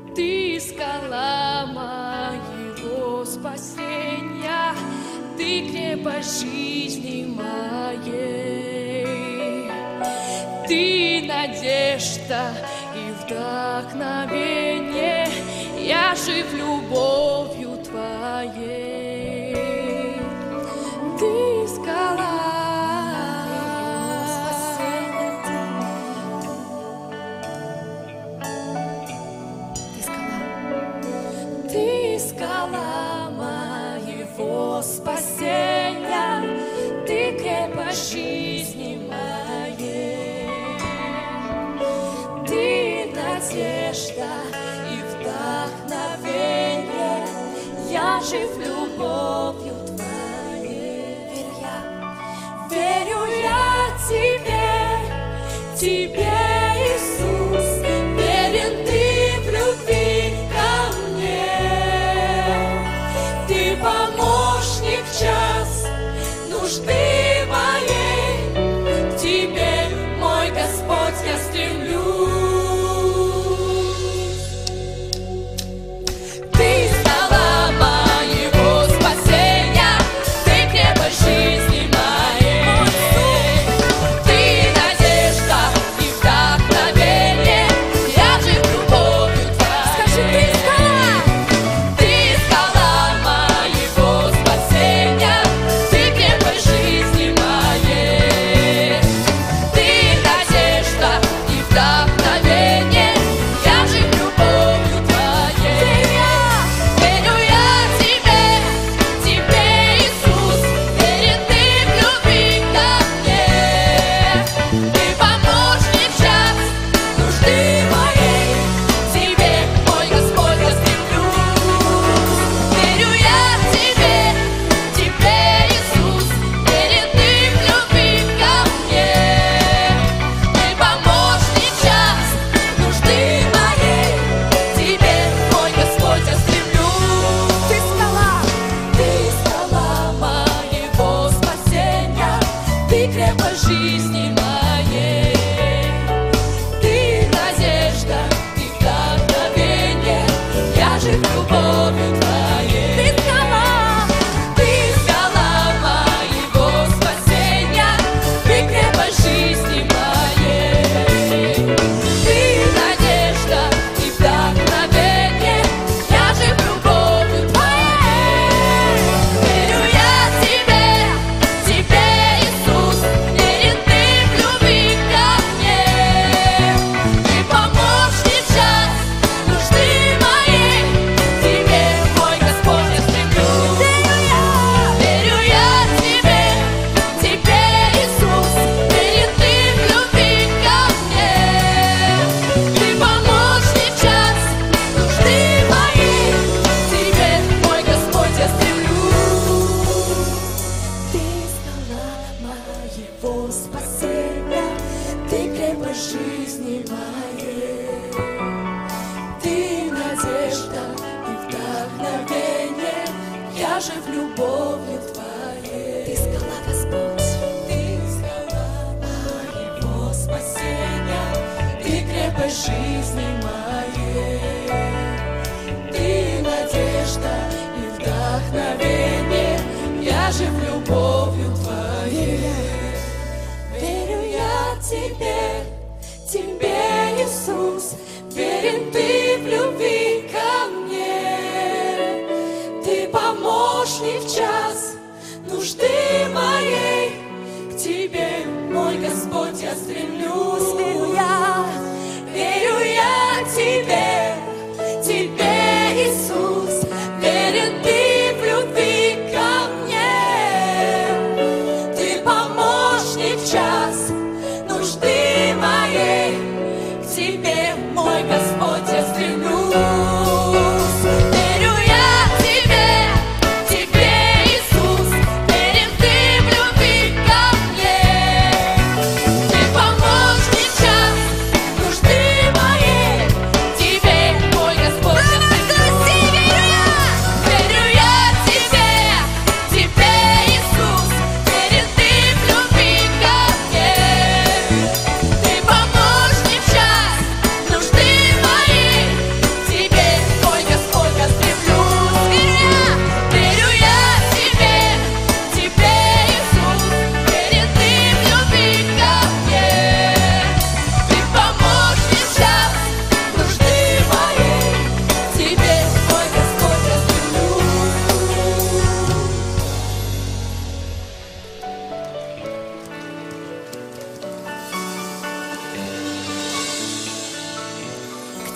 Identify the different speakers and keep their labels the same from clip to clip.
Speaker 1: Ты скала моего спасения, Ты крепость жизни моей. Ты надежда и вдохновение, я жив любовью Твоей. Ты скала. Ты скала моего спасения, Ты крепость жизни моей. Ты надежда и вдохновение, я жив любовью Твоей. Верю я Тебе, Тебе, Иисус, верен Ты в любви ко мне. Ты помощник в час нужды моей, к Тебе, мой Господь, я стремлюсь. Ты скала моего спасения, Ты крепость жизни моей. Ты надежда и вдохновение, я жив любовью Твоей. Скажи, Ты скала. Ты скала моего спасения, Ты крепость жизни моей. Ты надежда и вдохновение, я жив любовью Твоей. Верю я Тебе, Тебе, Иисус, верен Ты в любви ко мне. Ты помощник в час нужды моей, к Тебе, мой Господь, я стремлюсь. Верю я Тебе, Тебе, Иисус, верен Ты в любви ко мне. Ты помощник в час нужды моей, к Тебе, мой Господь, я стремлюсь. Ты скала моего спасения, Ты крепость жизни моей. Ты надежда и вдохновение, я жив любовью Твоей. Ты скала моего спасения, Ты крепость жизни моей. Ты надежда и вдохновение, я жив любовью Твоей. Верю я Тебе, Тебе, Иисус, верен Ты в любви ко мне. Ты помощник в час нужды моей, к Тебе, мой Господь, я стремлюсь. Верю я Тебе, Тебе, Иисус, верен Ты в любви ко мне. Ты помощник в час нужды моей, к Тебе, мой Господь, я стремлюсь. Ты скала моего спасения, Ты крепость жизни моей. Ты надежда и вдохновение, я жив любовью Твоей. Ты скала, Господь. Ты скала моего спасения, Ты крепость жизни моей. Ты надежда и вдохновение, я жив любовью Твоей. Верю я Тебе, Тебе, Иисус, верен Ты в любви ко мне. Ты помощник в час нужды моей, к Тебе, мой Господь, я стремлюсь. Верю я Тебе, Тебе, Иисус, верен Ты в любви ко мне. Ты помощник в час нужды моей, к Тебе, мой Господь, я стремлюсь. Верю я Тебе, Тебе, Иисус, верен Ты в любви ко мне. Ты помощник в час нужды моей, к Тебе, мой Господь, я стремлюсь. Верю я Тебе, Тебе, Иисус, верен Ты в любви ко мне. Ты помощник в час нужды моей.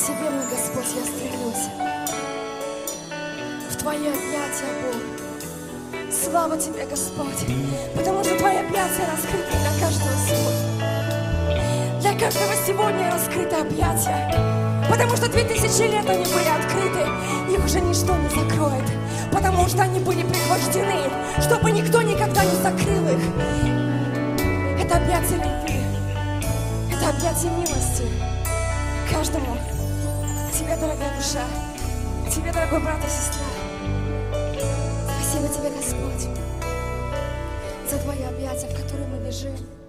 Speaker 2: Тебе, мой Господь, я стремлюсь. В Твои объятия, Бог. Слава Тебе, Господь, потому что Твои объятия раскрыты для каждого сегодня. Для каждого сегодня раскрыты объятия, потому что 2000 лет они были открыты, их уже ничто не закроет, потому что они были пригвождены, чтобы никто никогда не закрыл их. Это объятие любви, это объятие милости каждому. Тебе, дорогая душа, тебе, дорогой брат и сестра. Спасибо Тебе, Господь, за Твои объятия, в которые мы бежим.